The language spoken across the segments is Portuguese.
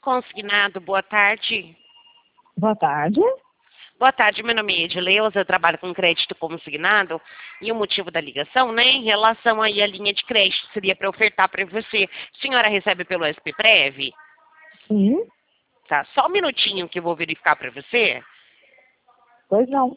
Consignado, boa tarde. Boa tarde. Boa tarde, meu nome é Edileuza, eu trabalho com crédito consignado e o motivo da ligação, né, em relação aí à linha de crédito, seria para ofertar para você. A senhora recebe pelo SPPrev? Sim, Tá, só um minutinho que eu vou verificar para você. pois não.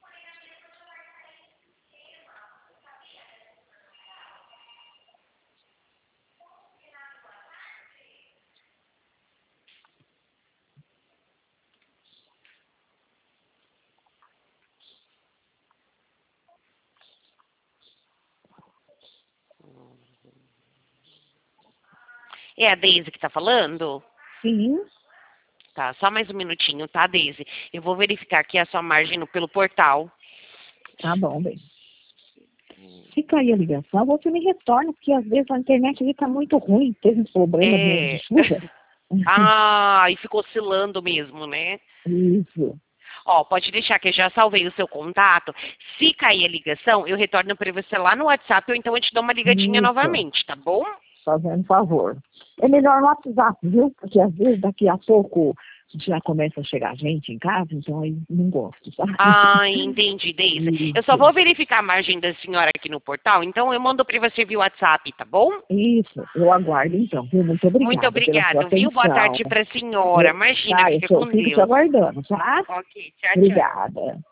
É a Deise que está falando? Sim, Tá, só mais um minutinho, tá, Deise? Eu vou verificar aqui a sua margem pelo portal. tá bom, bem. Se cair a ligação, você me retorna, porque às vezes a internet fica muito ruim, teve um problema de É. chuva. Ah, e ficou oscilando mesmo, né? Isso, Ó, pode deixar que eu já salvei o seu contato. Se cair a ligação, eu retorno para você lá no WhatsApp ou então eu te dou uma ligadinha isso, novamente, tá bom? fazendo favor. É melhor no WhatsApp, viu? Porque às vezes daqui a pouco já começa a chegar gente em casa, então aí não gosto, tá? Ah, entendi, Deise. Eu só Isso, vou verificar a margem da senhora aqui no portal, então eu mando para você via WhatsApp, tá bom? isso, eu aguardo então, viu? Muito Muito obrigada pela sua obrigado, viu? Boa atenção. tarde para a senhora. Imagina, Tá, fica eu com fico te Deus. aguardando, tá? Ok, tchau, tchau. Obrigada.